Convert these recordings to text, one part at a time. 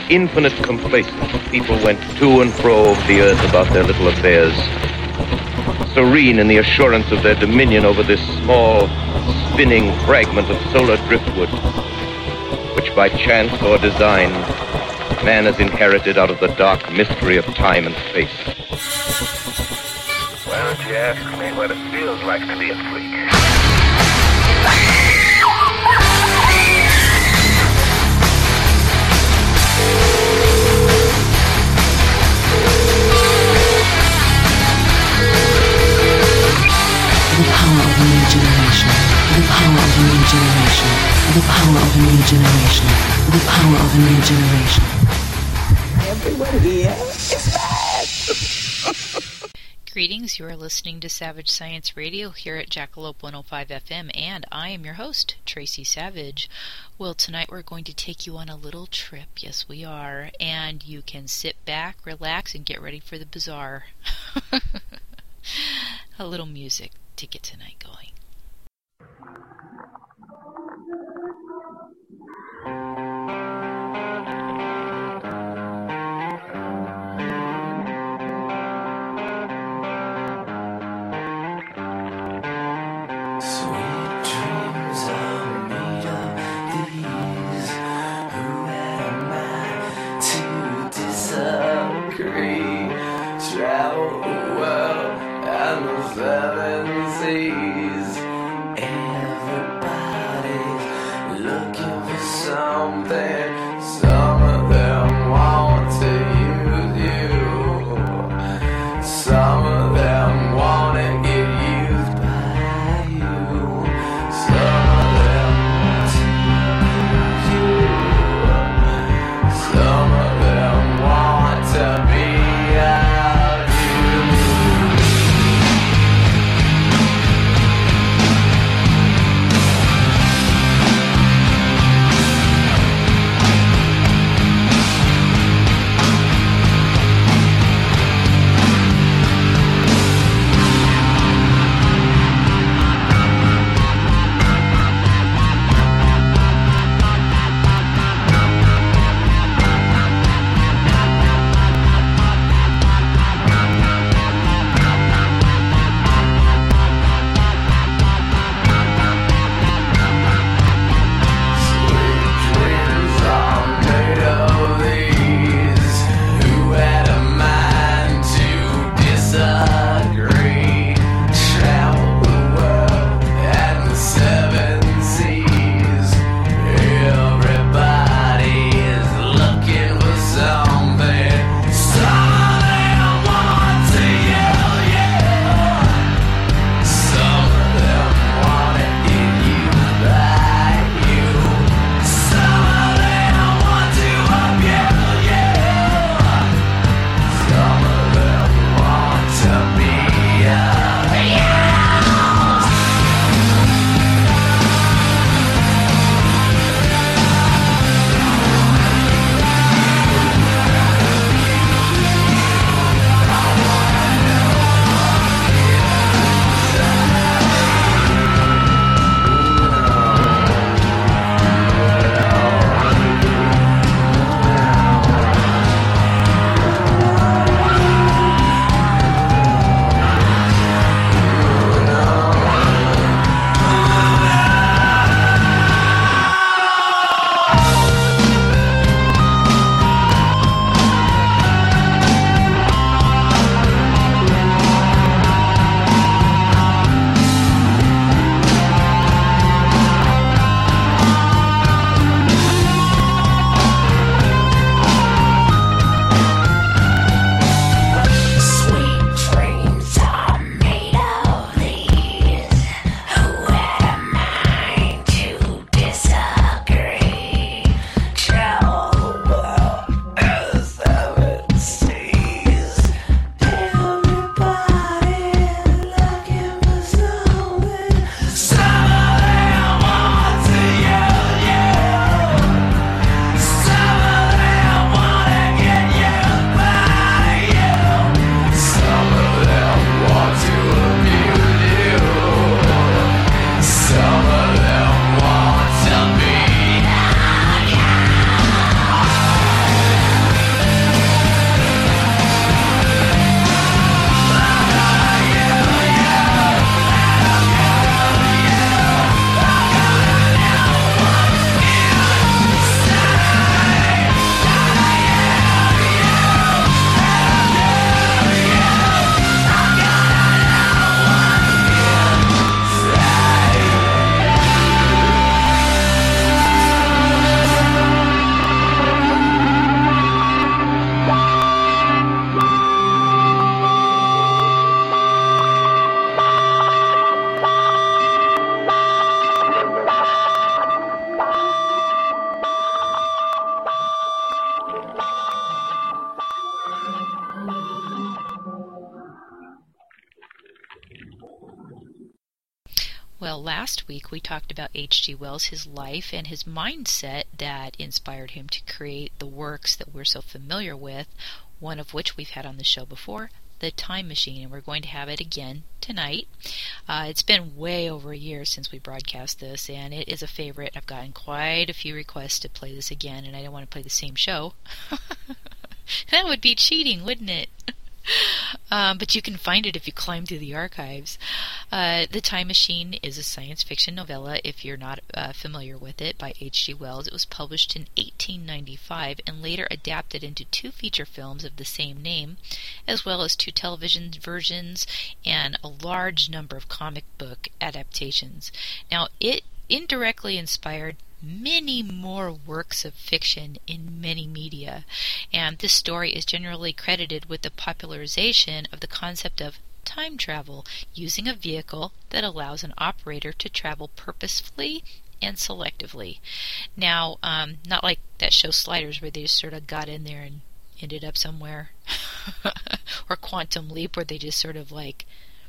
infinite complacence, people went to and fro over the earth about their little affairs, serene in the assurance of their dominion over this small, spinning fragment of solar driftwood, which by chance or design, man has inherited out of the dark mystery of time and space. Why don't you ask me what it feels like to be a freak? The power of a new generation. The power of a new generation. The power of a new generation. The power of a new generation. Everyone here is bad. Greetings, you are listening to Savage Science Radio here at Jackalope 105 FM, and I am your host, Tracy Savage. Well, tonight we're going to take you on a little trip. Yes, we are. And you can sit back, relax, and get ready for the bizarre. A little music to get tonight going. Travel the world and the seven seas. Well, last week we talked about H.G. Wells, his life, and his mindset that inspired him to create the works that we're so familiar with, one of which we've had on the show before, The Time Machine, and we're going to have it again tonight. It's been way over a year since we broadcast this, and it is a favorite. I've gotten quite a few requests to play this again, and I don't want to play the same show. That would be cheating, wouldn't it? But you can find it if you climb through the archives. The Time Machine is a science fiction novella, if you're not familiar with it, by H.G. Wells. It was published in 1895 and later adapted into 2 feature films of the same name, as well as 2 television versions and a large number of comic book adaptations. Now, it indirectly inspired many more works of fiction in many media, and this story is generally credited with the popularization of the concept of time travel using a vehicle that allows an operator to travel purposefully and selectively. Now, not like that show Sliders where they just sort of got in there and ended up somewhere, or Quantum Leap where they just sort of like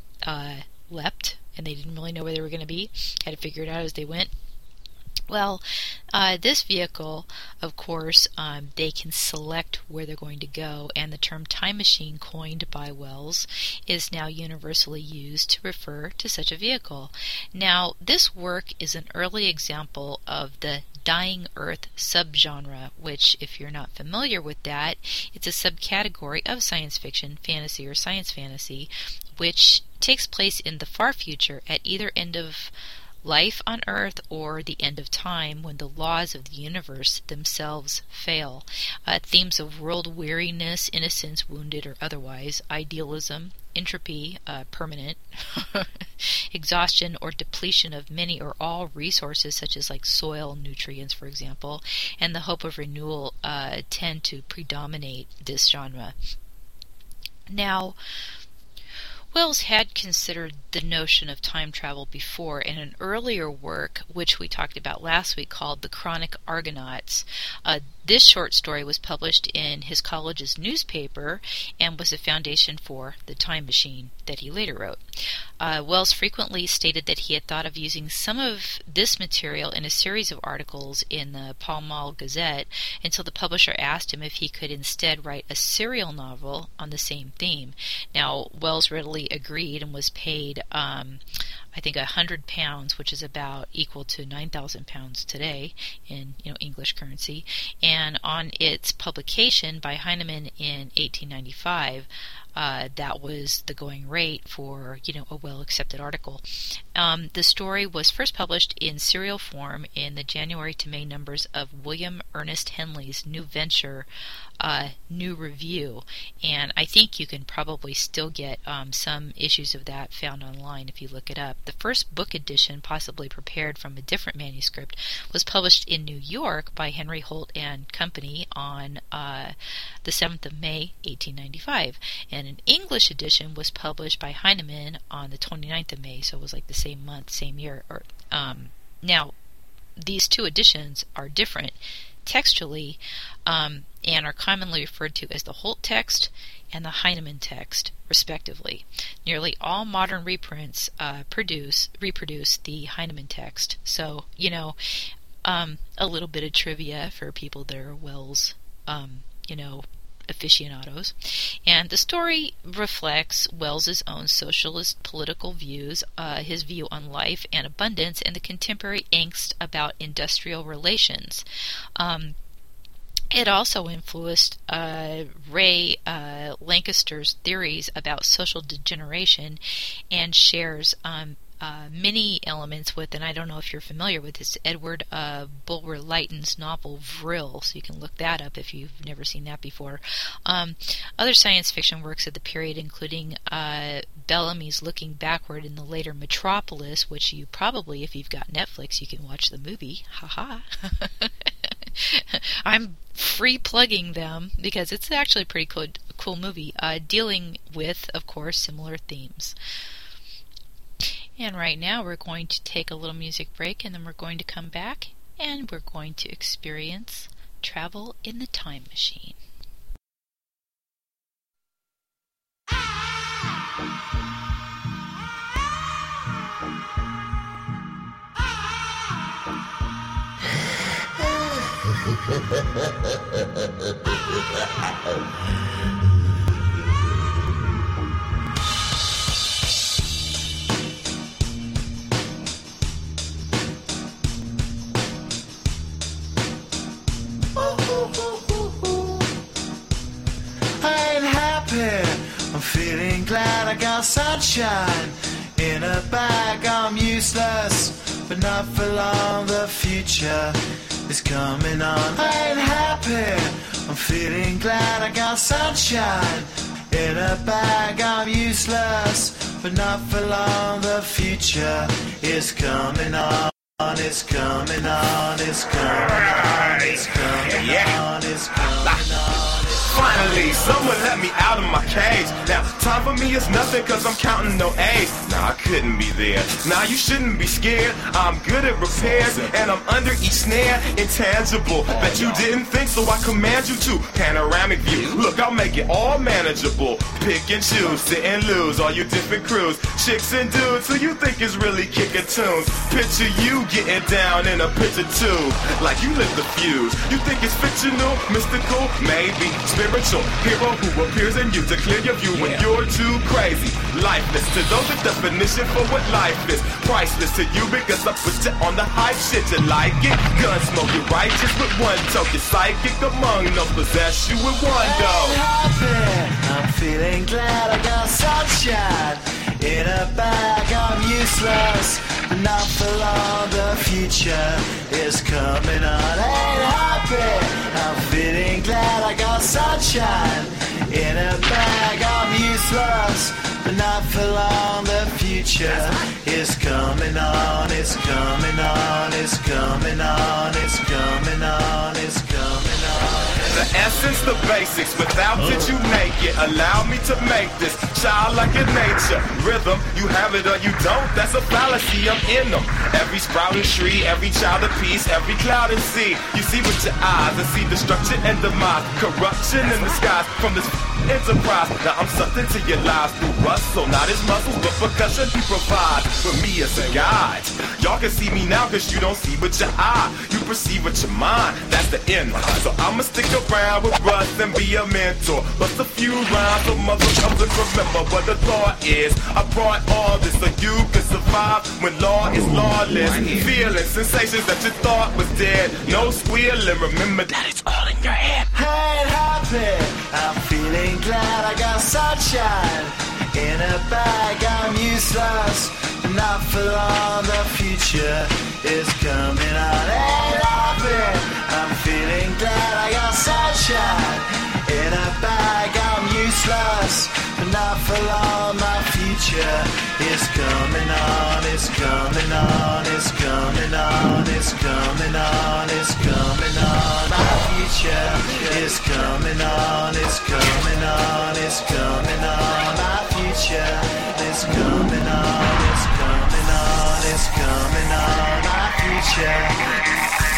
leapt and they didn't really know where they were going to be, had to figure it out as they went. Well, this vehicle, of course, they can select where they're going to go, and the term time machine, coined by Wells, is now universally used to refer to such a vehicle. Now, this work is an early example of the Dying Earth subgenre, which, if you're not familiar with that, it's a subcategory of science fiction, fantasy, or science fantasy, which takes place in the far future at either end of life on Earth or the end of time, when the laws of the universe themselves fail. Themes of world weariness, innocence, wounded or otherwise, idealism, entropy, permanent, exhaustion or depletion of many or all resources, such as like soil, nutrients, for example, and the hope of renewal tend to predominate this genre. Now, Wells had considered the notion of time travel before in an earlier work, which we talked about last week, called The Chronic Argonauts. This short story was published in his college's newspaper and was a foundation for The Time Machine that he later wrote. Wells frequently stated that he had thought of using some of this material in a series of articles in the Pall Mall Gazette until the publisher asked him if he could instead write a serial novel on the same theme. Now, Wells readily agreed and was paid I think £100, which is about equal to £9,000 today in English currency. And on its publication by Heinemann in 1895, that was the going rate for a well-accepted article. The story was first published in serial form in the January to May numbers of William Ernest Henley's new venture, New Review, and I think you can probably still get some issues of that found online if you look it up. The first book edition, possibly prepared from a different manuscript, was published in New York by Henry Holt and Company on the 7th of May, 1895, and an English edition was published by Heinemann on the 29th of May, so it was like the same month, same year. Now, these two editions are different textually, and are commonly referred to as the Holt text and the Heinemann text, respectively. Nearly all modern reprints reproduce the Heinemann text. So, a little bit of trivia for people that are Wells, aficionados. And the story reflects Wells's own socialist political views, his view on life and abundance, and the contemporary angst about industrial relations. It also influenced Ray Lancaster's theories about social degeneration and shares many elements with, and I don't know if you're familiar with this, Edward Bulwer Lytton's novel Vril, so you can look that up if you've never seen that before. Other science fiction works of the period, including Bellamy's Looking Backward in the later Metropolis, which you probably, if you've got Netflix, you can watch the movie. Haha. I'm free plugging them because it's actually a pretty cool movie, dealing with, of course, similar themes. And right now we're going to take a little music break, and then we're going to come back and we're going to experience travel in the time machine. I'm feeling glad I got sunshine in a bag. I'm useless, but not for long. The future is coming on. I ain't happy. I'm feeling glad I got sunshine in a bag. I'm useless, but not for long. The future is coming on. It's coming on. It's coming on. It's coming on. It's coming on. Finally, someone let me out of my cage. Now, time for me is nothing cause I'm counting no A's. Nah, I couldn't be there. Nah, you shouldn't be scared. I'm good at repairs and I'm under each snare. Intangible, bet you didn't think, so I command you to. Panoramic view, look, I'll make it all manageable. Pick and choose, sit and lose, all you different crews. Chicks and dudes who you think is really kicking tunes. Picture you getting down in a picture too, like you lit the fuse. You think it's fictional, mystical, maybe spiritual hero who appears in you to clear your view when you're too crazy. Lifeless to those, the definition for what life is. Priceless to you because I put you on the hype shit. You like it? Gun smoke, you righteous with one toke. You're psychic among no possess you with one go. I'm feeling glad I got sunshine in a bag. I'm useless, but not for long. The future is coming on. Ain't happy. I'm feeling glad I got sunshine in a bag. I'm useless, but not for long. The future is coming on. It's coming on. It's coming on. It's coming on. It's coming on. The essence, the basics, without it you naked. Allow me to make this childlike in nature. Rhythm, you have it or you don't, that's a fallacy, I'm in them. Every sprouting tree, every child of peace, every cloud and sea. You see with your eyes, I see destruction and demise. Corruption in the skies from this enterprise. Now I'm something to your lives through rustle, not his muscles, but percussion he provides for me as a guide. Y'all can see me now cause you don't see with your eye. You perceive with your mind, that's the end. So I'ma stick around with Russ and be a mentor. Bust a few rhymes so mother comes and remember what the thought is. I brought all this so you can survive when law is lawless. Feeling sensations that you thought was dead. No squealing, remember that it's all in your head. I ain't happy. I'm feeling glad I got sunshine in a bag. I'm useless, but not for long. The future is coming on. Ain't happy. I'm feeling glad I got sunshine in a bag. I'm useless, but not for long. My future is coming on. It's coming on. It's coming on. It's coming on. It's coming on. My future is coming on. It's coming on. It's coming on. My future is coming on. It's coming on. It's coming on. My future.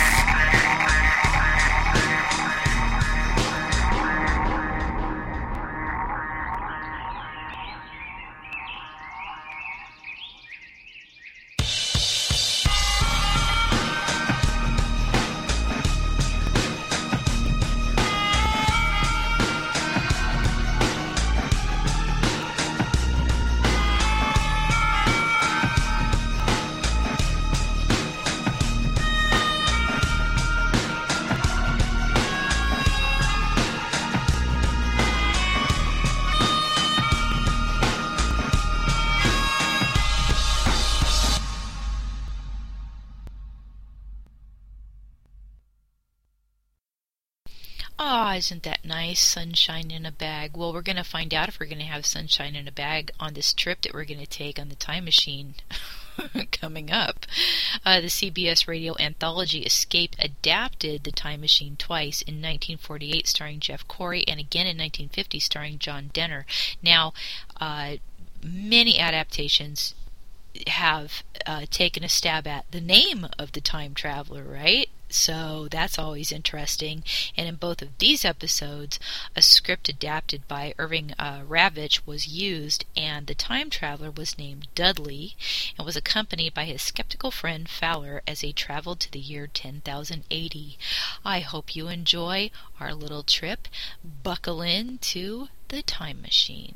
Ah, isn't that nice? Sunshine in a bag. Well, we're going to find out if we're going to have sunshine in a bag on this trip that we're going to take on the time machine coming up. The CBS radio anthology Escape adapted The Time Machine twice, in 1948 starring Jeff Corey and again in 1950 starring John Denner. Now, many adaptations have taken a stab at the name of the time traveler, right? So that's always interesting. And in both of these episodes, a script adapted by Irving Ravitch was used, and the time traveler was named Dudley and was accompanied by his skeptical friend Fowler as they traveled to the year 10,080. I hope you enjoy our little trip. Buckle in to the time machine.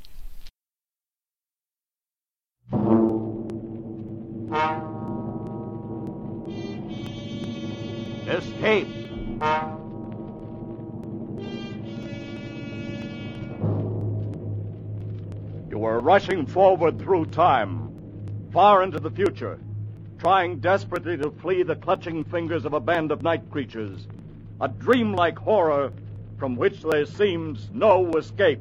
Escape! You are rushing forward through time, far into the future, trying desperately to flee the clutching fingers of a band of night creatures, a dreamlike horror from which there seems no escape.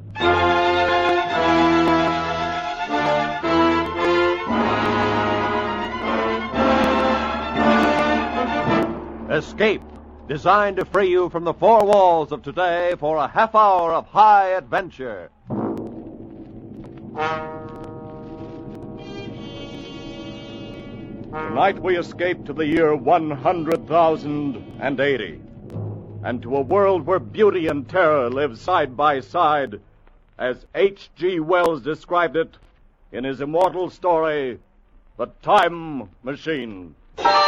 Escape, designed to free you from the four walls of today for a half hour of high adventure. Tonight we escape to the year 100,080, and to a world where beauty and terror live side by side, as H.G. Wells described it in his immortal story, The Time Machine.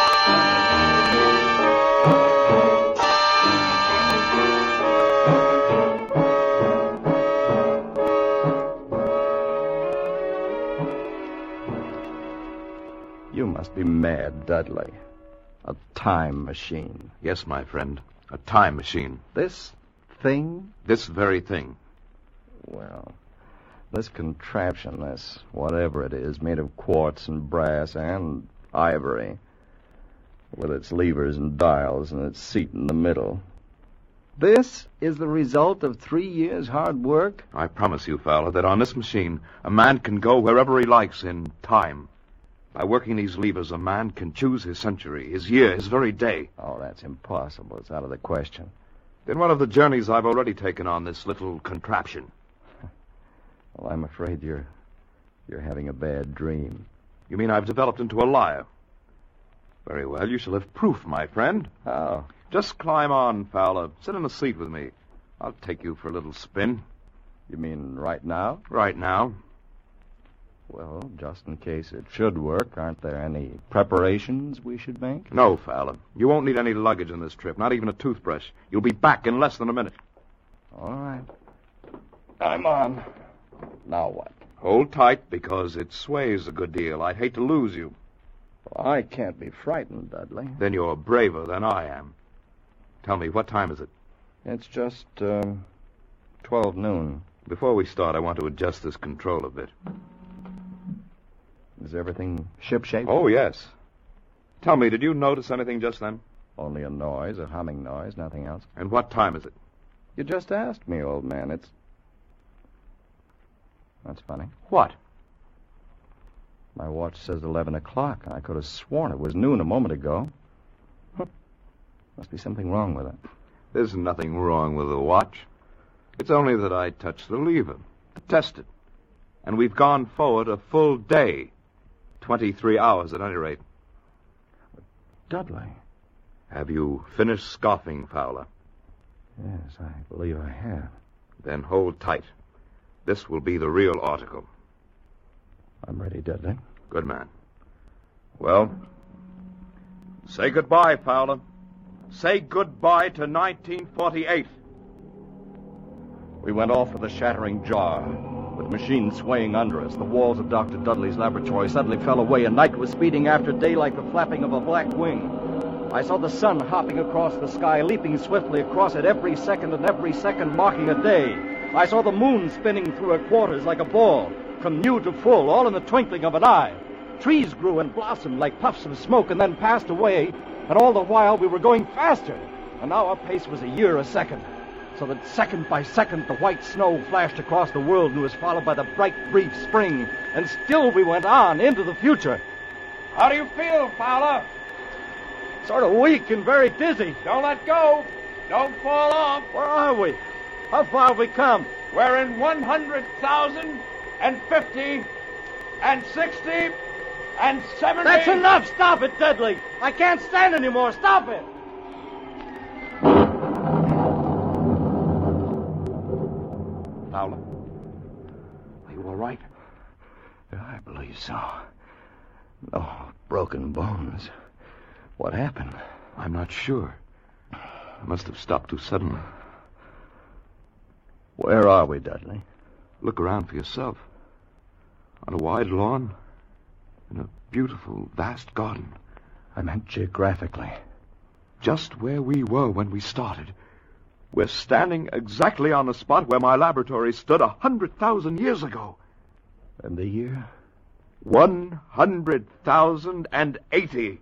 You must be mad, Dudley. A time machine. Yes, my friend. A time machine. This thing? This very thing. Well, this contraption, this whatever it is, made of quartz and brass and ivory, with its levers and dials and its seat in the middle. This is the result of 3 years' hard work? I promise you, Fowler, that on this machine, a man can go wherever he likes in time. By working these levers, a man can choose his century, his year, his very day. Oh, that's impossible. It's out of the question. In one of the journeys I've already taken on this little contraption. Well, I'm afraid you're having a bad dream. You mean I've developed into a liar? Very well, you shall have proof, my friend. How? Just climb on, Fowler. Sit in a seat with me. I'll take you for a little spin. You mean right now? Right now. Well, just in case it should work, aren't there any preparations we should make? No, Fowler. You won't need any luggage on this trip, not even a toothbrush. You'll be back in less than a minute. All right. I'm on. Now what? Hold tight, because it sways a good deal. I'd hate to lose you. Well, I can't be frightened, Dudley. Then you're braver than I am. Tell me, what time is it? It's just 12 noon. Before we start, I want to adjust this control a bit. Is everything shipshape? Oh, yes. Tell me, did you notice anything just then? Only a noise, a humming noise, nothing else. And what time is it? You just asked me, old man. That's funny. What? My watch says 11 o'clock. I could have sworn it was noon a moment ago. Must be something wrong with it. There's nothing wrong with the watch. It's only that I touched the lever to test it. And we've gone forward a full day. 23 hours at any rate. Dudley. Have you finished scoffing, Fowler? Yes, I believe I have. Then hold tight. This will be the real article. I'm ready, Dudley. Good man. Well, say goodbye, Fowler. Say goodbye to 1948. We went off with a shattering jar. With the machine swaying under us, the walls of Dr. Dudley's laboratory suddenly fell away, and night was speeding after day like the flapping of a black wing. I saw the sun hopping across the sky, leaping swiftly across it every second, and every second marking a day. I saw the moon spinning through her quarters like a ball, from new to full, all in the twinkling of an eye. Trees grew and blossomed like puffs of smoke and then passed away, and all the while we were going faster. And now our pace was a year a second, so that second by second the white snow flashed across the world and was followed by the bright, brief spring. And still we went on into the future. How do you feel, Fowler? Sort of weak and very dizzy. Don't let go. Don't fall off. Where are we? How far have we come? We're in 100,000 and 50 and 60 and 70. That's enough. Stop it, Dudley. I can't stand anymore. Stop it. Fowler? Are you all right? I believe so. No broken bones. What happened? I'm not sure. I must have stopped too suddenly. Where are we, Dudley? Look around for yourself. On a wide lawn, in a beautiful, vast garden. I meant geographically. Just where we were when we started. We're standing exactly on the spot where my laboratory stood 100,000 years ago. And the year? 100,080.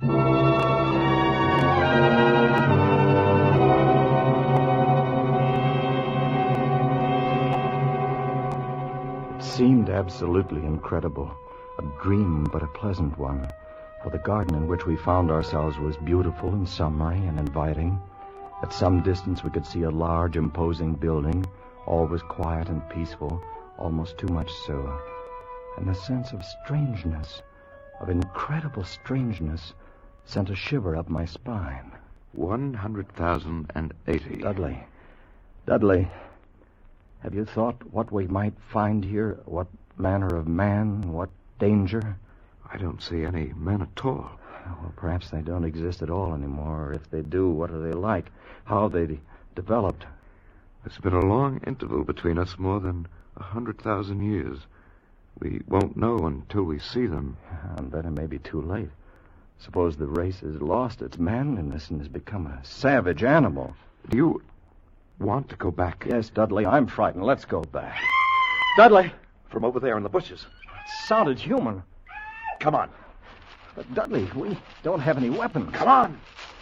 It seemed absolutely incredible. A dream, but a pleasant one. For the garden in which we found ourselves was beautiful and summery and inviting. At some distance we could see a large, imposing building. All was quiet and peaceful, almost too much so. And the sense of strangeness, of incredible strangeness, sent a shiver up my spine. 100,080. Dudley, have you thought what we might find here? What manner of man? What danger? I don't see any men at all. Well, perhaps they don't exist at all anymore. Or if they do, what are they like? How have they developed? There's been a long interval between us, more than 100,000 years. We won't know until we see them. And then it may be too late. Suppose the race has lost its manliness and has become a savage animal. Do you want to go back? Yes, Dudley, I'm frightened. Let's go back. Dudley! From over there in the bushes. It sounded human. Come on. But Dudley, we don't have any weapons. Come on.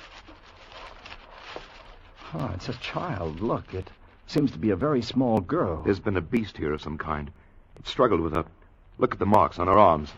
Oh, it's a child. Look, it seems to be a very small girl. There's been a beast here of some kind. It struggled with her. Look at the marks on her arms.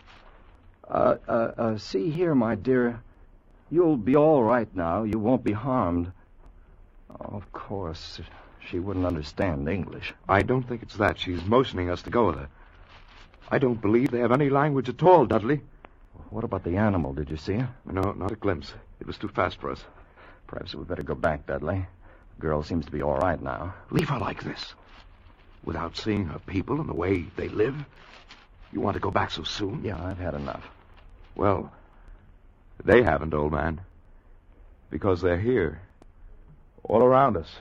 See here, my dear. You'll be all right now. You won't be harmed. Oh, of course, she wouldn't understand English. I don't think it's that. She's motioning us to go with her. I don't believe they have any language at all, Dudley. What about the animal? Did you see her? No, not a glimpse. It was too fast for us. Perhaps we'd better go back, Dudley. The girl seems to be all right now. Leave her like this, without seeing her people and the way they live? You want to go back so soon? Yeah, I've had enough. Well, they haven't, old man. Because they're here. All around us.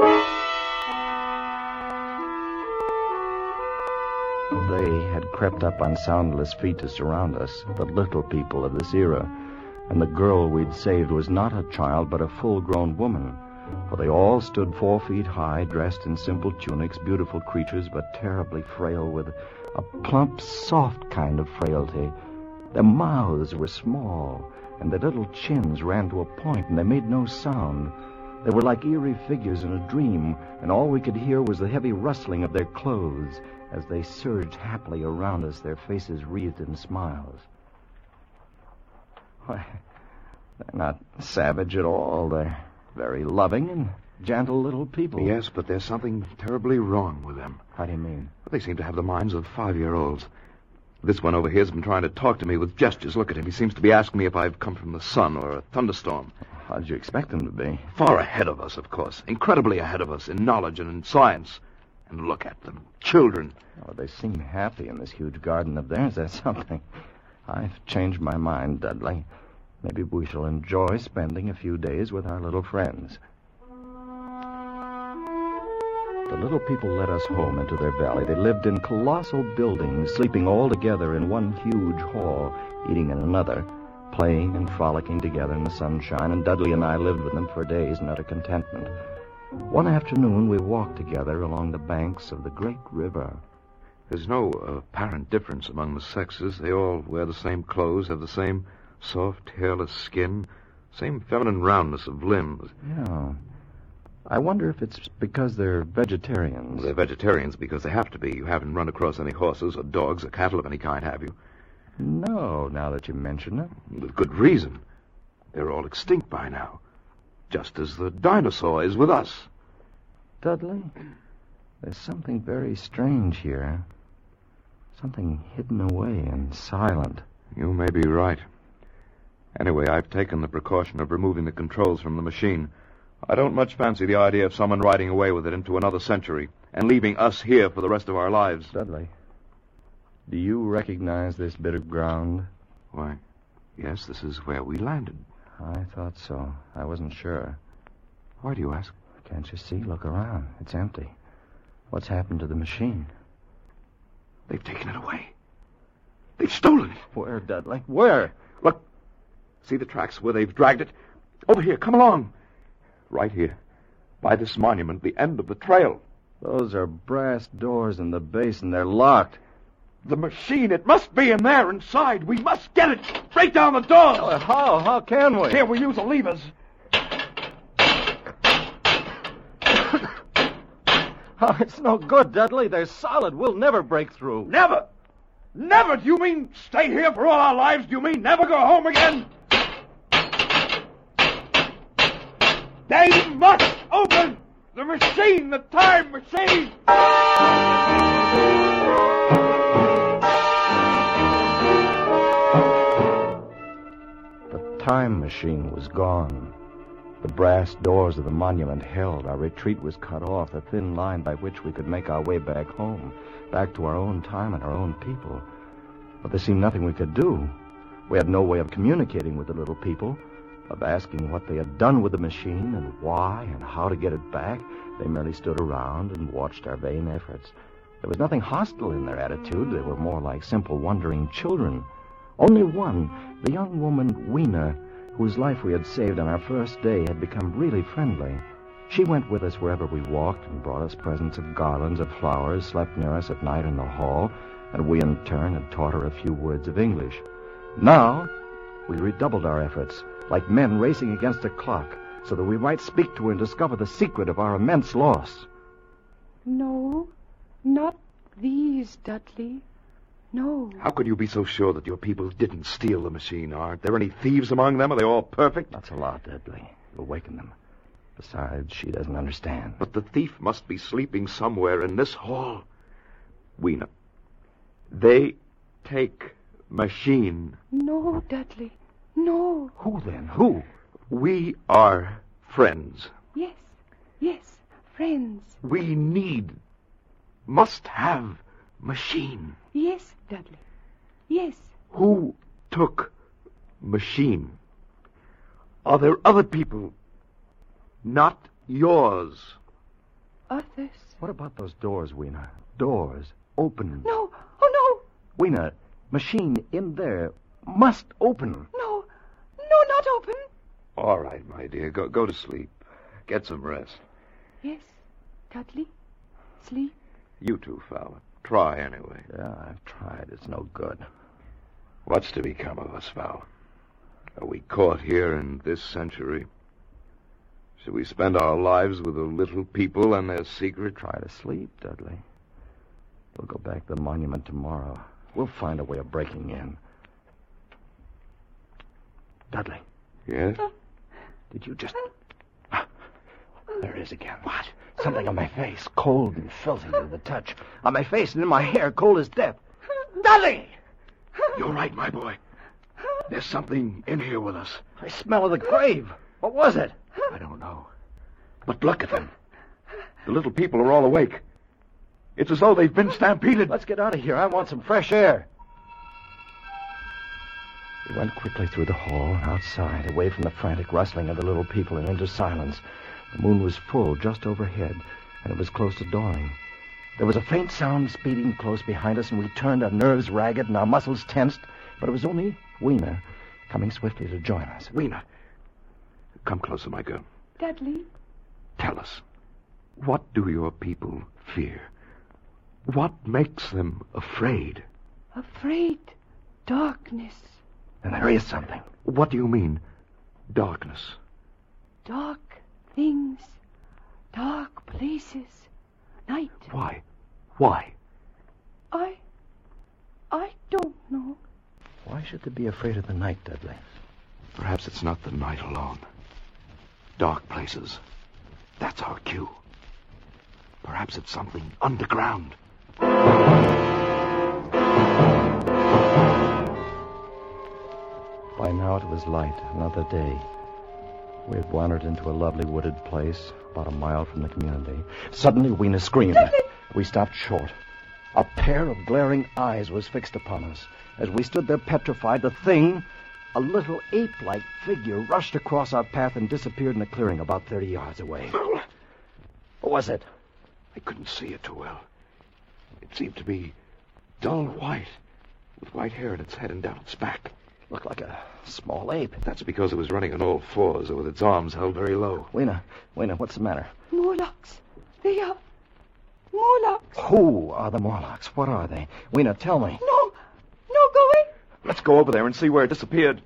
They had crept up on soundless feet to surround us, the little people of this era. And the girl we'd saved was not a child, but a full-grown woman. For they all stood 4 feet high, dressed in simple tunics, beautiful creatures, but terribly frail, with a plump, soft kind of frailty. Their mouths were small, and their little chins ran to a point, and they made no sound. They were like eerie figures in a dream, and all we could hear was the heavy rustling of their clothes as they surged happily around us, their faces wreathed in smiles. Why, they're not savage at all. They're very loving and gentle little people. Yes, but there's something terribly wrong with them. How do you mean? They seem to have the minds of 5-year-olds. This one over here's been trying to talk to me with gestures. Look at him. He seems to be asking me if I've come from the sun or a thunderstorm. How did you expect him to be? Far ahead of us, of course. Incredibly ahead of us in knowledge and in science. And look at them. Children. Oh, they seem happy in this huge garden of theirs. That's something. I've changed my mind, Dudley. Maybe we shall enjoy spending a few days with our little friends. The little people led us home into their valley. They lived in colossal buildings, sleeping all together in one huge hall, eating in another, playing and frolicking together in the sunshine, and Dudley and I lived with them for days in utter contentment. One afternoon, we walked together along the banks of the great river. There's no apparent difference among the sexes. They all wear the same clothes, have the same soft, hairless skin, same feminine roundness of limbs. Yeah. I wonder if it's because they're vegetarians. Well, they're vegetarians because they have to be. You haven't run across any horses or dogs or cattle of any kind, have you? No, now that you mention it. With good reason. They're all extinct by now. Just as the dinosaur is with us. Dudley, there's something very strange here. Something hidden away and silent. You may be right. Anyway, I've taken the precaution of removing the controls from the machine. I don't much fancy the idea of someone riding away with it into another century and leaving us here for the rest of our lives. Dudley, do you recognize this bit of ground? Why, yes, this is where we landed. I thought so. I wasn't sure. Why do you ask? Can't you see? Look around. It's empty. What's happened to the machine? They've taken it away. They've stolen it. Where, Dudley? Where? Look. See the tracks where they've dragged it? Over here. Come along. Right here. By this monument, the end of the trail. Those are brass doors in the base, and they're locked. The machine, it must be in there inside. We must get it. Break down the doors. How? How can we? Here, we use the levers. Oh, it's no good, Dudley. They're solid. We'll never break through. Never? Never? Do you mean stay here for all our lives? Do you mean never go home again? They must open the machine, the time machine! The time machine was gone. The brass doors of the monument held. Our retreat was cut off, a thin line by which we could make our way back home, back to our own time and our own people. But there seemed nothing we could do. We had no way of communicating with the little people, of asking what they had done with the machine and why and how to get it back. They merely stood around and watched our vain efforts. There was nothing hostile in their attitude. They were more like simple, wondering children. Only one, the young woman, Weena, whose life we had saved on our first day, had become really friendly. She went with us wherever we walked and brought us presents of garlands of flowers, slept near us at night in the hall, and we in turn had taught her a few words of English. Now, we redoubled our efforts, like men racing against a clock, so that we might speak to her and discover the secret of our immense loss. No, not these, Dudley. No. How could you be so sure that your people didn't steal the machine? Aren't there any thieves among them? Are they all perfect? That's a lot, Dudley. You'll waken them. Besides, she doesn't understand. But the thief must be sleeping somewhere in this hall. Weena, they take machine. No, Dudley. No. Who then? Who? We are friends. Yes, friends. We must have machine. Yes, Dudley. Yes. Who took machine? Are there other people? Not yours. Others? What about those doors, Weena? Doors. Open. No. Oh, no. Weena, machine in there must open. No, not open. All right, my dear. Go to sleep. Get some rest. Yes, Dudley. Sleep. You too, Fowler. Try anyway. Yeah, I've tried. It's no good. What's to become of us, Fowler? Are we caught here in this century? Should we spend our lives with the little people and their secret? Try to sleep, Dudley. We'll go back to the monument tomorrow. We'll find a way of breaking in. Dudley. Yes? Did you just... There it is again. What? Something on my face, cold and filthy to the touch. On my face and in my hair, cold as death. Dudley! You're right, my boy. There's something in here with us. I smell of the grave. What was it? I don't know. But look at them. The little people are all awake. It's as though they've been stampeded. Let's get out of here. I want some fresh air. We went quickly through the hall and outside, away from the frantic rustling of the little people and into silence. The moon was full just overhead, and it was close to dawning. There was a faint sound speeding close behind us, and we turned, our nerves ragged and our muscles tensed. But it was only Weena coming swiftly to join us. Weena, come closer, my girl. Dudley? Tell us, what do your people fear? What makes them afraid? Afraid? Darkness. And there is something. What do you mean, darkness? Dark things. Dark places. Night. Why? Why? I don't know. Why should they be afraid of the night, Dudley? Perhaps it's not the night alone. Dark places. That's our cue. Perhaps it's something underground. By now it was light, another day. We had wandered into a lovely wooded place about a mile from the community. Suddenly, Weena screamed. We stopped short. A pair of glaring eyes was fixed upon us. As we stood there petrified, the thing, a little ape-like figure, rushed across our path and disappeared in a clearing about 30 yards away. What was it? I couldn't see it too well. It seemed to be dull white, with white hair in its head and down its back. Looked like a small ape. That's because it was running on all fours or with its arms held very low. Weena, what's the matter? Morlocks. They are Morlocks. Who are the Morlocks? What are they? Weena, tell me. No, go away. Let's go over there and see where it disappeared.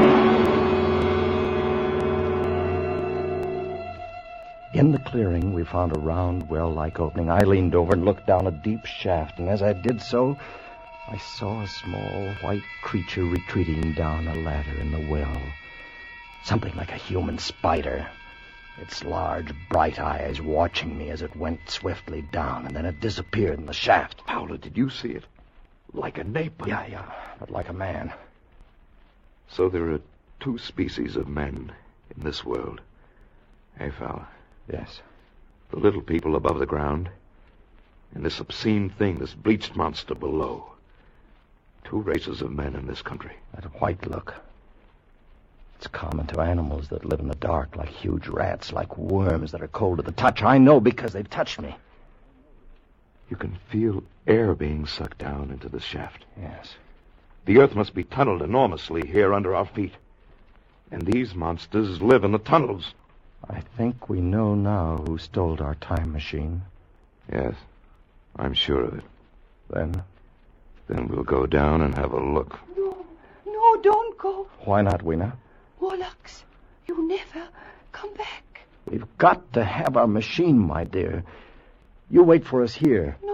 In the clearing, we found a round, well-like opening. I leaned over and looked down a deep shaft, and as I did so, I saw a small white creature retreating down a ladder in the well. Something like a human spider. Its large, bright eyes watching me as it went swiftly down, and then it disappeared in the shaft. Paula, did you see it? Like an ape? Yeah, but like a man. So there are two species of men in this world. Hey, fella? Yes. The little people above the ground, and this obscene thing, this bleached monster below. Two races of men in this country. That white look. It's common to animals that live in the dark, like huge rats, like worms that are cold to the touch. I know because they've touched me. You can feel air being sucked down into the shaft. Yes. The earth must be tunneled enormously here under our feet. And these monsters live in the tunnels. I think we know now who stole our time machine. Yes, I'm sure of it. Then we'll go down and have a look. No, don't go. Why not, Weena? Morlocks, you never come back. We've got to have our machine, my dear. You wait for us here. No.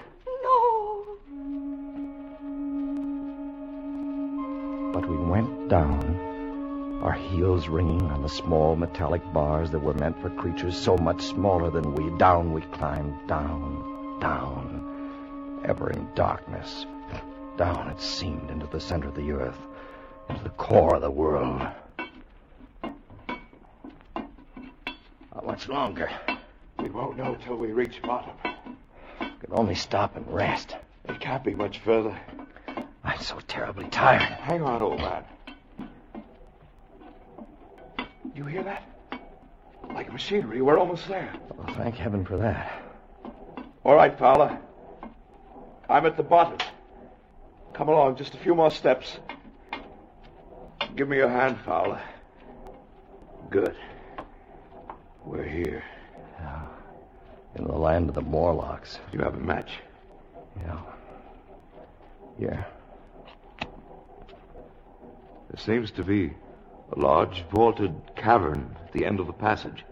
But we went down, our heels ringing on the small metallic bars that were meant for creatures so much smaller than we. Down we climbed, down, ever in darkness. Down, it seemed, into the center of the earth, into the core of the world. How much longer? We won't know till we reach bottom. Could only stop and rest. It can't be much further. I'm so terribly tired. Hang on, old man. You hear that? Like machinery. We're almost there. Oh, thank heaven for that. All right, Fowler. I'm at the bottom. Come along, just a few more steps. Give me your hand, Fowler. Good. We're here. Yeah. In the land of the Morlocks. You have a match? Yeah. Here. There seems to be a large vaulted cavern at the end of the passage.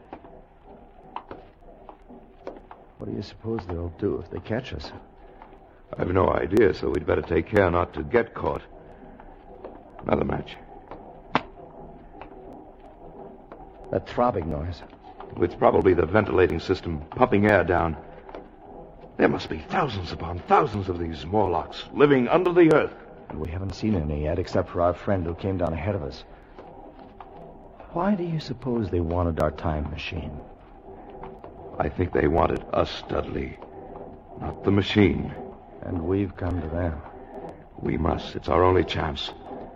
What do you suppose they'll do if they catch us? I've no idea, so we'd better take care not to get caught. Another match. That throbbing noise. It's probably the ventilating system pumping air down. There must be thousands upon thousands of these Morlocks living under the earth. And we haven't seen any yet, except for our friend who came down ahead of us. Why do you suppose they wanted our time machine? I think they wanted us, Dudley, not the machine. And we've come to them. We must. It's our only chance.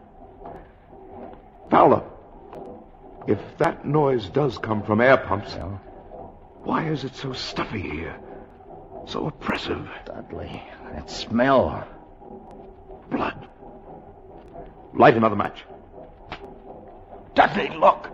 Fowler, if that noise does come from air pumps, yeah. Why is it so stuffy here? So oppressive. Dudley, that smell. Blood. Light another match. Dudley, look.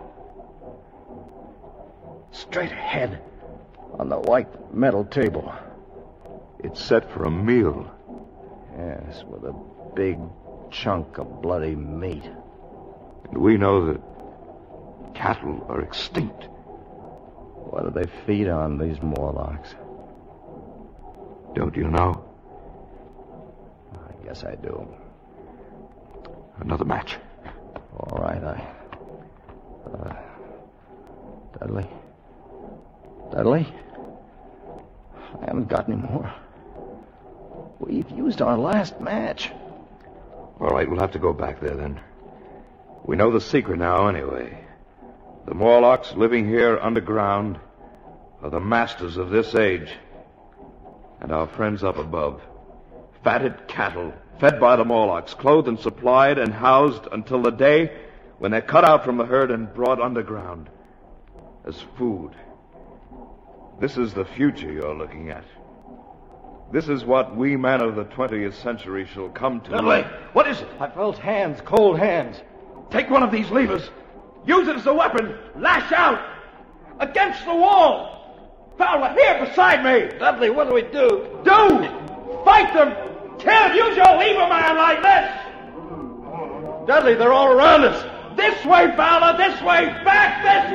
Straight ahead on the white metal table. It's set for a meal. Yes, with a big chunk of bloody meat. And we know that cattle are extinct. What do they feed on, these Morlocks? Don't you know? I guess I do. Another match. All right, Dudley? I haven't got any more. We've used our last match. All right, we'll have to go back there then. We know the secret now, anyway. The Morlocks living here underground are the masters of this age. And our friends up above, fatted cattle, fed by the Morlocks, clothed and supplied and housed until the day when they're cut out from the herd and brought underground as food. This is the future you're looking at. This is what we men of the 20th century shall come to. Dudley, what is it? I felt hands, cold hands. Take one of these levers. Use it as a weapon. Lash out. Against the wall. Fowler, here beside me. Dudley, what do we do? Do! Fight them! Kill! Use your lever man like this! Dudley, they're all around us. This way, Fowler! This way! Back this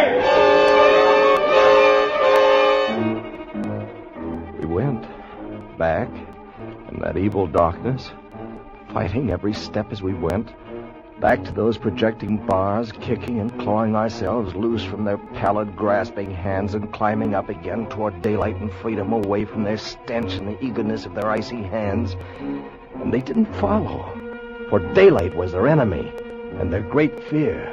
way! We went back in that evil darkness, fighting every step as we went, back to those projecting bars, kicking and clawing ourselves loose from their pallid, grasping hands and climbing up again toward daylight and freedom, away from their stench and the eagerness of their icy hands. And they didn't follow, for daylight was their enemy and their great fear.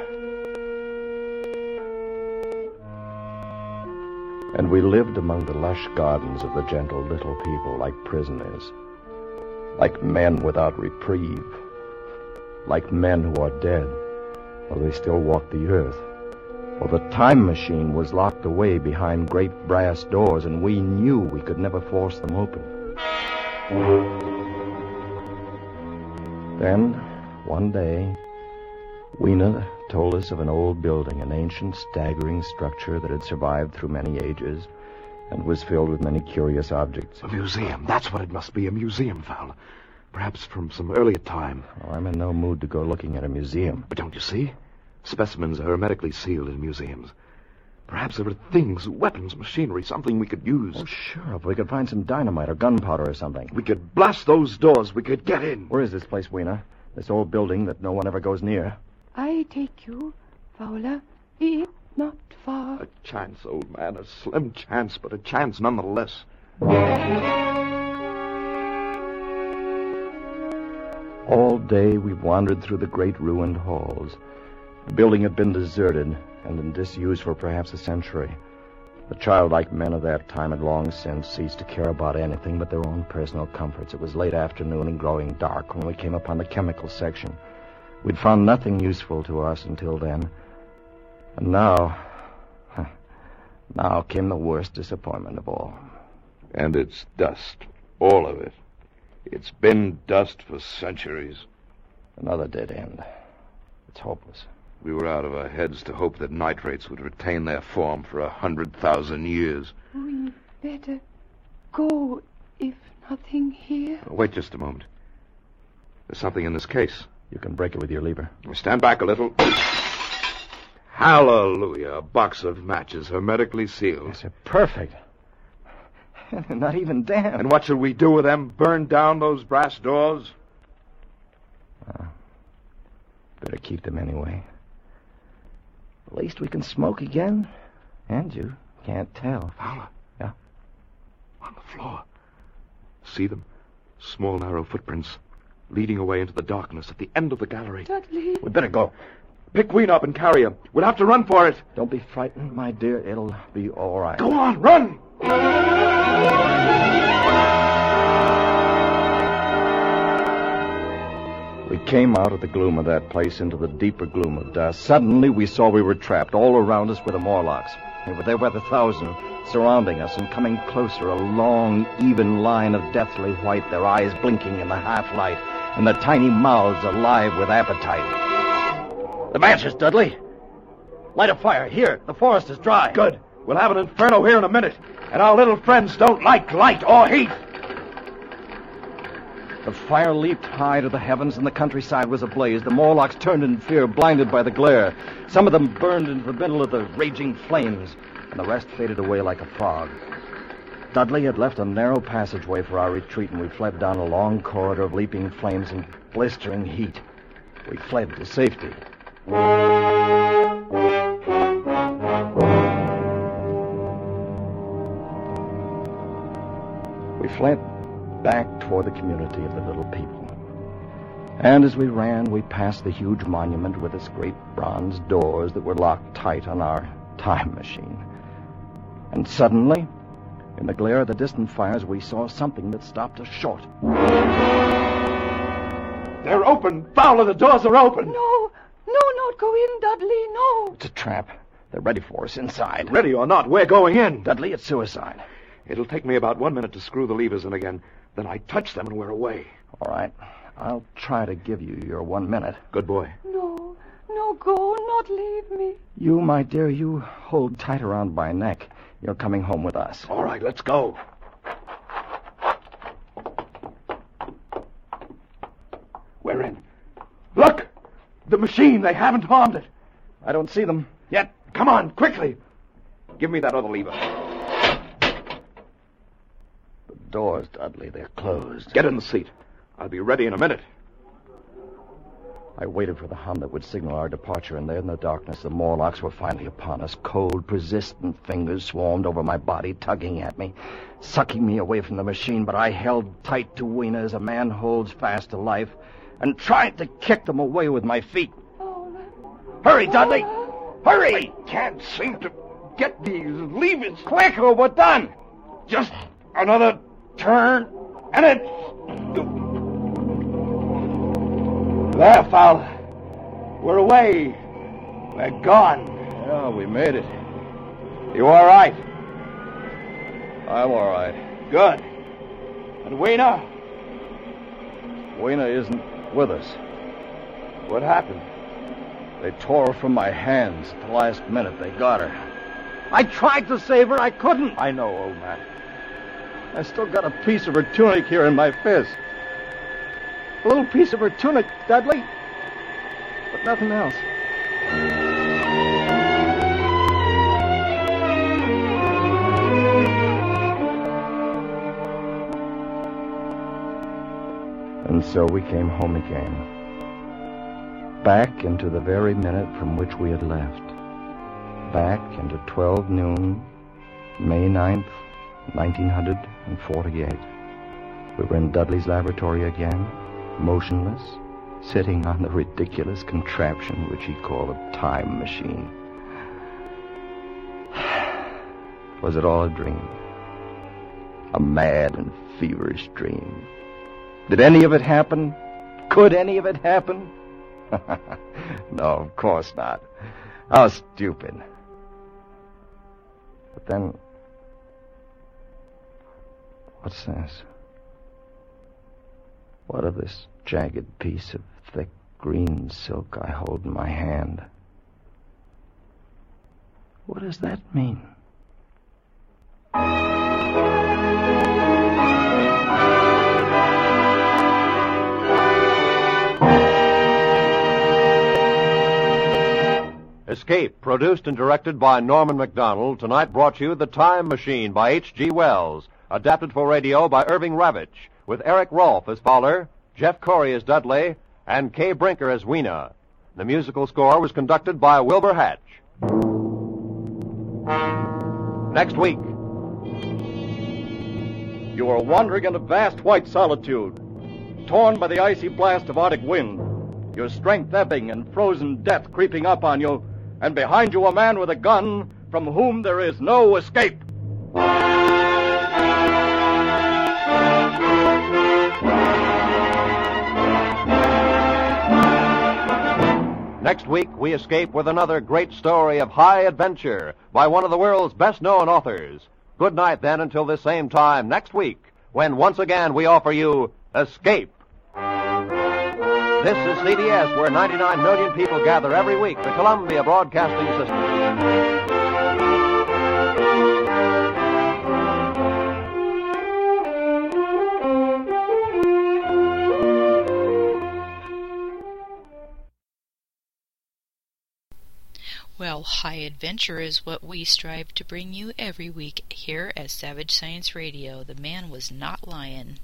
And we lived among the lush gardens of the gentle little people like prisoners, like men without reprieve, like men who are dead, though they still walk the earth. For the time machine was locked away behind great brass doors, and we knew we could never force them open. Then, one day, Weena told us of an old building, an ancient, staggering structure that had survived through many ages and was filled with many curious objects. A museum. That's what it must be, a museum, Fowler. Perhaps from some earlier time. Oh, I'm in no mood to go looking at a museum. But don't you see? Specimens are hermetically sealed in museums. Perhaps there are things, weapons, machinery, something we could use. Oh, sure. If we could find some dynamite or gunpowder or something. We could blast those doors. We could get in. Where is this place, Weena? This old building that no one ever goes near. I take you, Fowler. It's not far. A chance, old man. A slim chance, but a chance nonetheless. All day we wandered through the great ruined halls. The building had been deserted and in disuse for perhaps a century. The childlike men of that time had long since ceased to care about anything but their own personal comforts. It was late afternoon and growing dark when we came upon the chemical section. We'd found nothing useful to us until then. And now came the worst disappointment of all. And it's dust. All of it. It's been dust for centuries. Another dead end. It's hopeless. We were out of our heads to hope that nitrates would retain their form for 100,000 years. We better go, if nothing here. Wait just a moment. There's something in this case. You can break it with your lever. Stand back a little. Hallelujah. A box of matches, hermetically sealed. Yes, perfect. Not even damp. And what should we do with them? Burn down those brass doors? Better keep them anyway. At least we can smoke again. And you can't tell. Fowler. Yeah? On the floor. See them? Small, narrow footprints leading away into the darkness at the end of the gallery. Dudley. We'd better go. Pick Weena up and carry him. We'll have to run for it. Don't be frightened, my dear. It'll be all right. Go on, run! We came out of the gloom of that place into the deeper gloom of dusk. Suddenly we saw we were trapped. All around us were the Morlocks. They were there by the thousand, surrounding us and coming closer, a long, even line of deathly white, their eyes blinking in the half-light, and their tiny mouths alive with appetite. The matches, Dudley. Light a fire. Here, the forest is dry. Good. We'll have an inferno here in a minute, and our little friends don't like light or heat. The fire leaped high to the heavens, and the countryside was ablaze. The Morlocks turned in fear, blinded by the glare. Some of them burned into the middle of the raging flames, and the rest faded away like a fog. Dudley had left a narrow passageway for our retreat, and we fled down a long corridor of leaping flames and blistering heat. We fled to safety. We fled back toward the community of the little people. And as we ran, we passed the huge monument with its great bronze doors that were locked tight on our time machine. And suddenly, in the glare of the distant fires, we saw something that stopped us short. They're open! Fowler, the doors are open! No, not go in, Dudley, no. It's a trap. They're ready for us inside. Ready or not, we're going in. Dudley, it's suicide. It'll take me about 1 minute to screw the levers in again. Then I touch them and we're away. All right. I'll try to give you your 1 minute. Good boy. No, go, not leave me. You, my dear, you hold tight around my neck. You're coming home with us. All right, let's go. We're in. Look! The machine, they haven't harmed it. I don't see them. Yet. Come on, quickly. Give me that other lever. The doors, Dudley, they're closed. Get in the seat. I'll be ready in a minute. I waited for the hum that would signal our departure, and there in the darkness, the Morlocks were finally upon us. Cold, persistent fingers swarmed over my body, tugging at me, sucking me away from the machine, but I held tight to Weena as a man holds fast to life, and tried to kick them away with my feet. Hurry, Dudley! Hurry! I can't seem to get these levers. Quick, or we're done! Just another turn, and it's... There, Fowler. We're away. We're gone. Yeah, we made it. You all right? I'm all right. Good. And Weena? Weena isn't with us. What happened? They tore her from my hands at the last minute. They got her. I tried to save her. I couldn't. I know, old man. I still got a piece of her tunic here in my fist. A little piece of her tunic, Dudley. But nothing else. And so we came home again. Back into the very minute from which we had left. Back into 12 noon, May 9th, 1948. We were in Dudley's laboratory again, motionless, sitting on the ridiculous contraption which he called a time machine. Was it all a dream? A mad and feverish dream? Did any of it happen? Could any of it happen? No, of course not. How stupid. But then... what's this? What of this jagged piece of thick green silk I hold in my hand? What does that mean? Escape, produced and directed by Norman MacDonald, tonight brought you The Time Machine by H.G. Wells, adapted for radio by Irving Ravitch, with Eric Rolfe as Fowler, Jeff Corey as Dudley, and Kay Brinker as Weena. The musical score was conducted by Wilbur Hatch. Next week. You are wandering in a vast white solitude, torn by the icy blast of Arctic wind, your strength ebbing and frozen death creeping up on you, and behind you a man with a gun from whom there is no escape. Next week, we escape with another great story of high adventure by one of the world's best-known authors. Good night, then, until this same time next week, when once again we offer you Escape. This is CBS, where 99 million people gather every week, the Columbia Broadcasting System. Well, high adventure is what we strive to bring you every week here at Savage Science Radio. The man was not lying.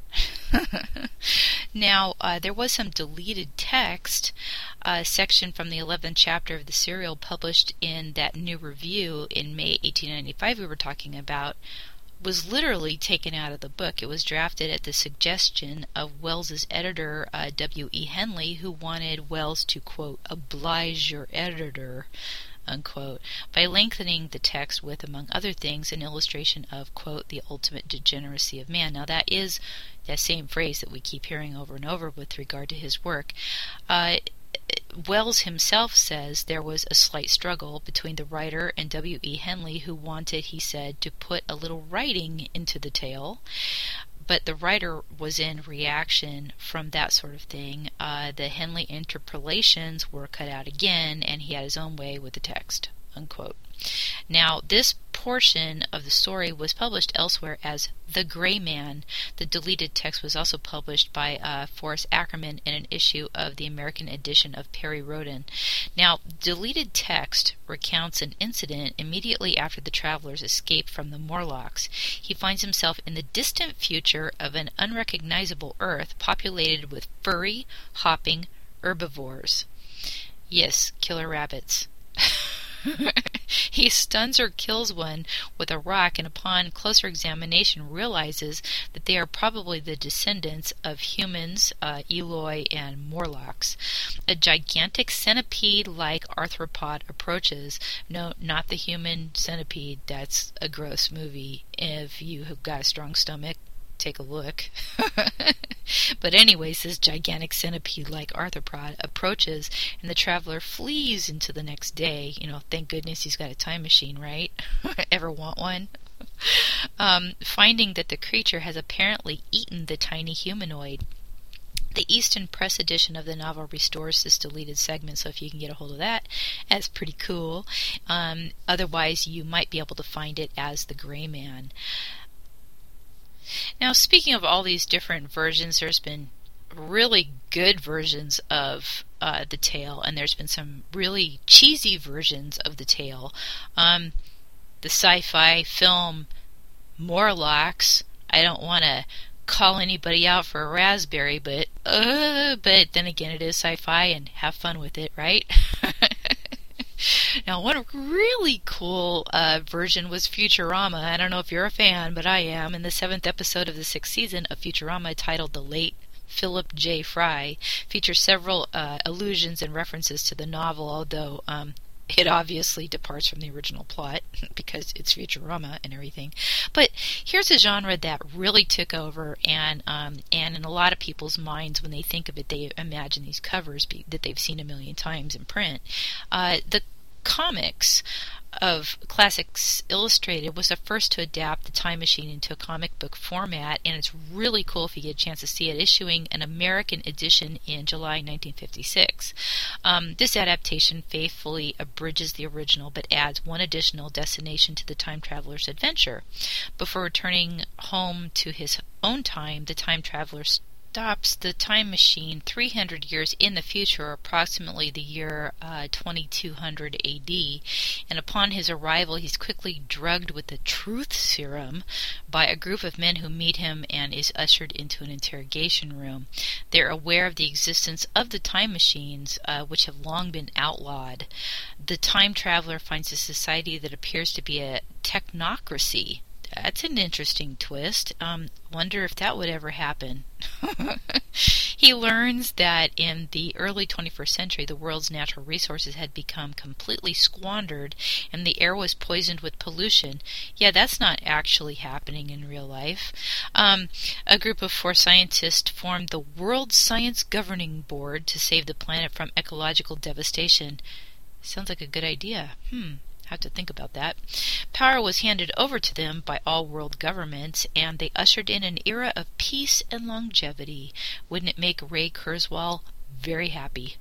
Now, there was some deleted text, section from the 11th chapter of the serial published in that new review in May 1895 we were talking about, was literally taken out of the book. It was drafted at the suggestion of Wells's editor, W.E. Henley, who wanted Wells to, quote, oblige your editor, unquote, by lengthening the text with, among other things, an illustration of, quote, the ultimate degeneracy of man. Now that is that same phrase that we keep hearing over and over with regard to his work. Wells himself says there was a slight struggle between the writer and W.E. Henley, who wanted, he said, to put a little writing into the tale. But the writer was in reaction from that sort of thing. The Henley interpolations were cut out again, and he had his own way with the text, unquote. Now, this portion of the story was published elsewhere as The Gray Man. The deleted text was also published by Forrest Ackerman in an issue of the American edition of Perry Rhodan. Now, deleted text recounts an incident immediately after the travelers escape from the Morlocks. He finds himself in the distant future of an unrecognizable Earth populated with furry, hopping herbivores. Yes, killer rabbits. He stuns or kills one with a rock, and upon closer examination realizes that they are probably the descendants of humans, Eloi and Morlocks. A gigantic centipede-like arthropod approaches. No, not the human centipede. That's a gross movie. If you have got a strong stomach, take a look. But anyways, this gigantic centipede-like arthropod approaches, and the traveler flees into the next day. You know, thank goodness he's got a time machine, right? Ever want one? Finding that the creature has apparently eaten the tiny humanoid. The Easton Press edition of the novel restores this deleted segment, so if you can get a hold of that, that's pretty cool. Otherwise, you might be able to find it as The Gray Man. Now, speaking of all these different versions, there's been really good versions of the tale, and there's been some really cheesy versions of the tale. The sci-fi film Morlocks, I don't want to call anybody out for a raspberry, but then again, it is sci-fi, and have fun with it, right? Now, one really cool version was Futurama. I don't know if you're a fan, but I am. In the 7th episode of the 6th season of Futurama, titled The Late Philip J. Fry, features several allusions and references to the novel, although it obviously departs from the original plot because it's Futurama and everything. But here's a genre that really took over, and in a lot of people's minds, when they think of it, they imagine these covers that they've seen a million times in print. The comics of Classics Illustrated was the first to adapt the Time Machine into a comic book format, and it's really cool if you get a chance to see it, issuing an American edition in July 1956. This adaptation faithfully abridges the original, but adds one additional destination to the time traveler's adventure. Before returning home to his own time, the time traveler stops the time machine 300 years in the future, approximately the year 2200 AD, and upon his arrival he's quickly drugged with the truth serum by a group of men who meet him and is ushered into an interrogation room. They're aware of the existence of the time machines, which have long been outlawed. The time traveler finds a society that appears to be a technocracy. That's an interesting twist. Wonder if that would ever happen. He learns that in the early 21st century, the world's natural resources had become completely squandered, and the air was poisoned with pollution. Yeah, that's not actually happening in real life. A group of 4 scientists formed the World Science Governing Board to save the planet from ecological devastation. Sounds like a good idea. Have to think about that. Power was handed over to them by all world governments, and they ushered in an era of peace and longevity. Wouldn't it make Ray Kurzweil very happy?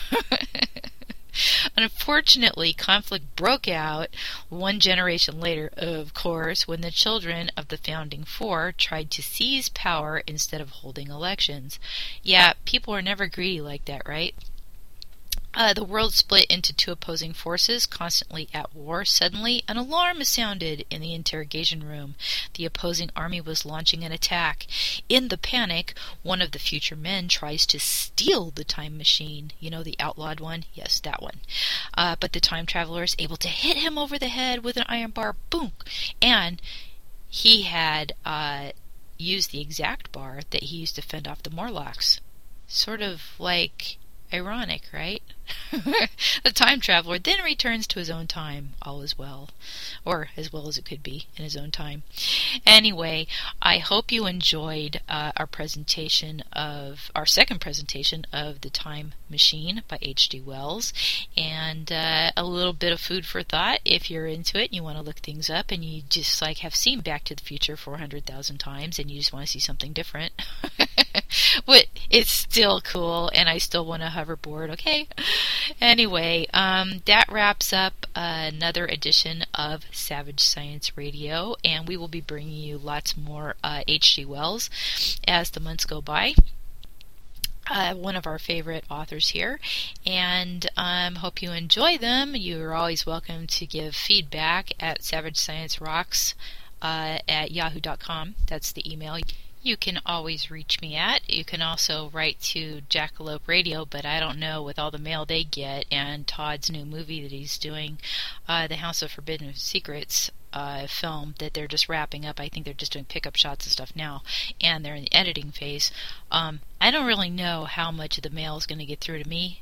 Unfortunately, conflict broke out one generation later, of course, when the children of the Founding Four tried to seize power instead of holding elections. Yeah, people are never greedy like that, right? The world split into 2 opposing forces, constantly at war. Suddenly, an alarm is sounded in the interrogation room. The opposing army was launching an attack. In the panic, one of the future men tries to steal the time machine. You know, the outlawed one? Yes, that one. But the time traveler is able to hit him over the head with an iron bar. Boom! And he had used the exact bar that he used to fend off the Morlocks. Sort of like ironic, right? The time traveler then returns to his own time, all is well. Or as well as it could be in his own time. Anyway, I hope you enjoyed our second presentation of The Time Machine by H.G. Wells, and a little bit of food for thought if you're into it and you want to look things up and you just like have seen Back to the Future 400,000 times and you just want to see something different. But it's still cool, and I still want a hoverboard, okay? Anyway, that wraps up another edition of Savage Science Radio, and we will be bringing you lots more H.G. Wells as the months go by. One of our favorite authors here, and hope you enjoy them. You're always welcome to give feedback at savagesciencerocks at yahoo.com. That's the email you can always reach me at. You can also write to Jackalope Radio, but I don't know, with all the mail they get and Todd's new movie that he's doing, the House of Forbidden Secrets film that they're just wrapping up. I think they're just doing pickup shots and stuff now, and they're in the editing phase. I don't really know how much of the mail is going to get through to me.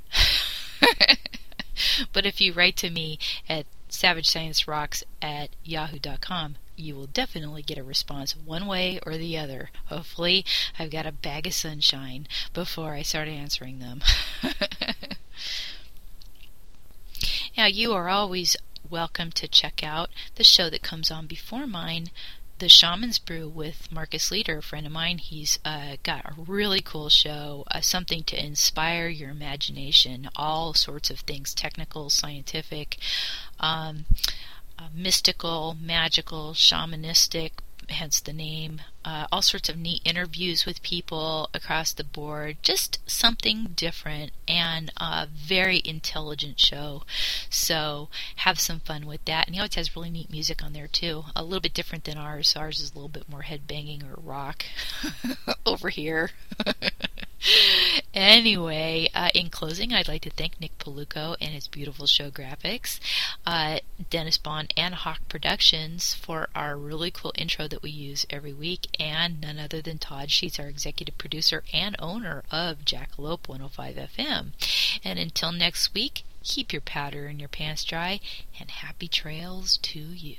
But if you write to me at savagesciencerocks at yahoo.com, you will definitely get a response one way or the other. Hopefully, I've got a bag of sunshine before I start answering them. Now, you are always welcome to check out the show that comes on before mine, The Shaman's Brew with Marcus Leader, a friend of mine. He's got a really cool show, something to inspire your imagination, all sorts of things, technical, scientific, mystical, magical, shamanistic, hence the name, all sorts of neat interviews with people across the board, just something different, and a very intelligent show. So have some fun with that. And he always has really neat music on there too, a little bit different than ours. Ours is a little bit more headbanging or rock over here. Anyway, in closing, I'd like to thank Nick Paluco and his beautiful show graphics, Dennis Bond and Hawk Productions for our really cool intro that we use every week, and none other than Todd Sheets, our executive producer and owner of Jackalope 105 FM. And until next week, keep your powder in your pants dry, and happy trails to you.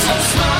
so smart.